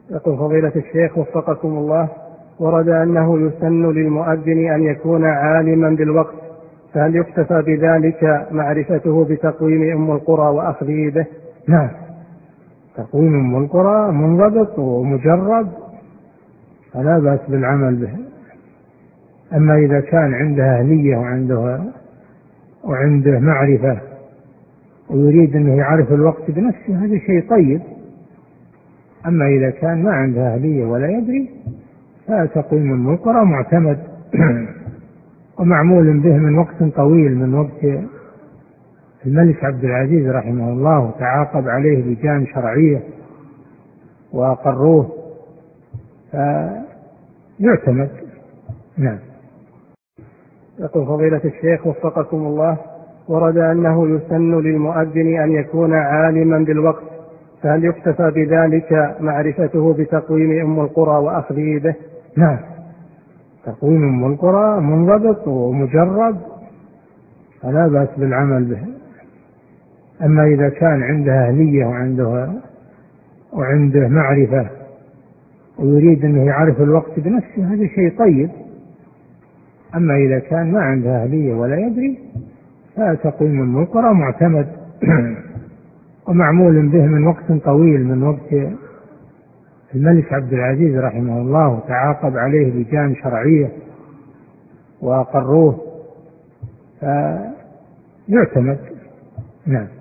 يقول فضيلة الشيخ وفقكم الله، ورد أنه يسن للمؤذن أن يكون عالما بالوقت، فهل يكتفى بذلك معرفته بتقويم أم القرى وأخذ به؟ نعم، تقويم أم القرى منضبط ومجرد فلا بأس بالعمل به. أما إذا كان عنده أهلية وعنده معرفة ويريد أنه يعرف الوقت بنفسه هذا شيء طيب. أما إذا كان ما عنده أهلية ولا يدري فتقويم أم القرى معتمد ومعمول به من وقت طويل، من وقت الملك عبد العزيز رحمه الله، وتعاقب عليه لجان شرعية وأقروه فيعتمد. نعم. يقول فضيلة الشيخ وفقكم الله، ورد أنه يسن للمؤذن أن يكون عالما بالوقت، فهل يكتفى بذلك معرفته بتقويم أم القرى وأخذ به؟ نعم، تقويم أم القرى منضبط ومجرد فلا بأس بالعمل به. أما إذا كان عنده أهلية وعنده معرفة ويريد أنه يعرف الوقت بنفسه هذا شيء طيب. أما إذا كان ما عنده أهلية ولا يدري فتقويم أم القرى معتمد ومعمول به من وقت طويل، من وقت الملك عبد العزيز رحمه الله، وتعاقب عليه لجان شرعية وأقروه فيعتمد. نعم.